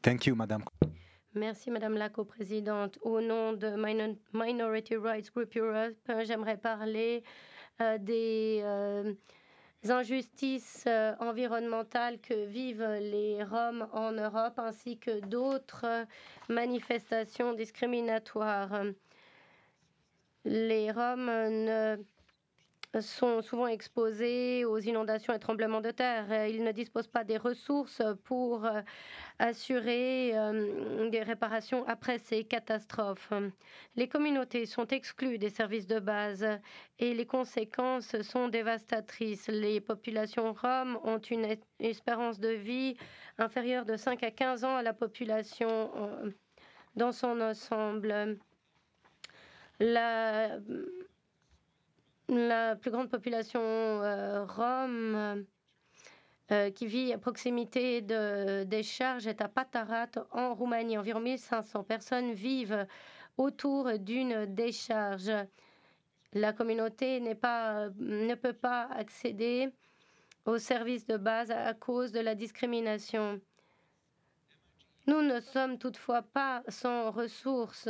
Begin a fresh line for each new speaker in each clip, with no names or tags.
Thank you, Madame.
Merci, Madame la coprésidente. Au nom de Minority Rights Group Europe, j'aimerais parler des injustices environnementales que vivent les Roms en Europe, ainsi que d'autres manifestations discriminatoires. Les Roms sont souvent exposés aux inondations et tremblements de terre. Ils ne disposent pas des ressources pour assurer des réparations après ces catastrophes. Les communautés sont exclues des services de base et les conséquences sont dévastatrices. Les populations roms ont une espérance de vie inférieure de 5 à 15 ans à la population dans son ensemble. La plus grande population rome qui vit à proximité de décharges est à Patarat en Roumanie. Environ 1500 personnes vivent autour d'une décharge. La communauté ne peut pas accéder aux services de base à cause de la discrimination. Nous ne sommes toutefois pas sans ressources.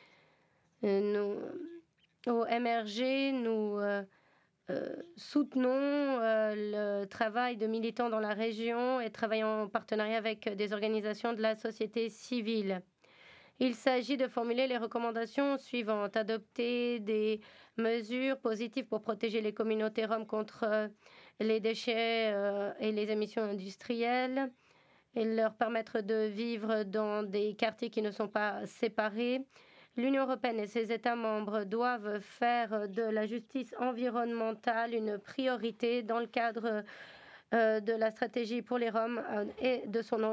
Au MRG, nous soutenons le travail de militants dans la région et travaillons en partenariat avec des organisations de la société civile. Il s'agit de formuler les recommandations suivantes. Adopter des mesures positives pour protéger les communautés roms contre les déchets et les émissions industrielles et leur permettre de vivre dans des quartiers qui ne sont pas séparés. L'Union européenne et ses États membres doivent faire de la justice environnementale une priorité dans le cadre de la stratégie pour les Roms et de son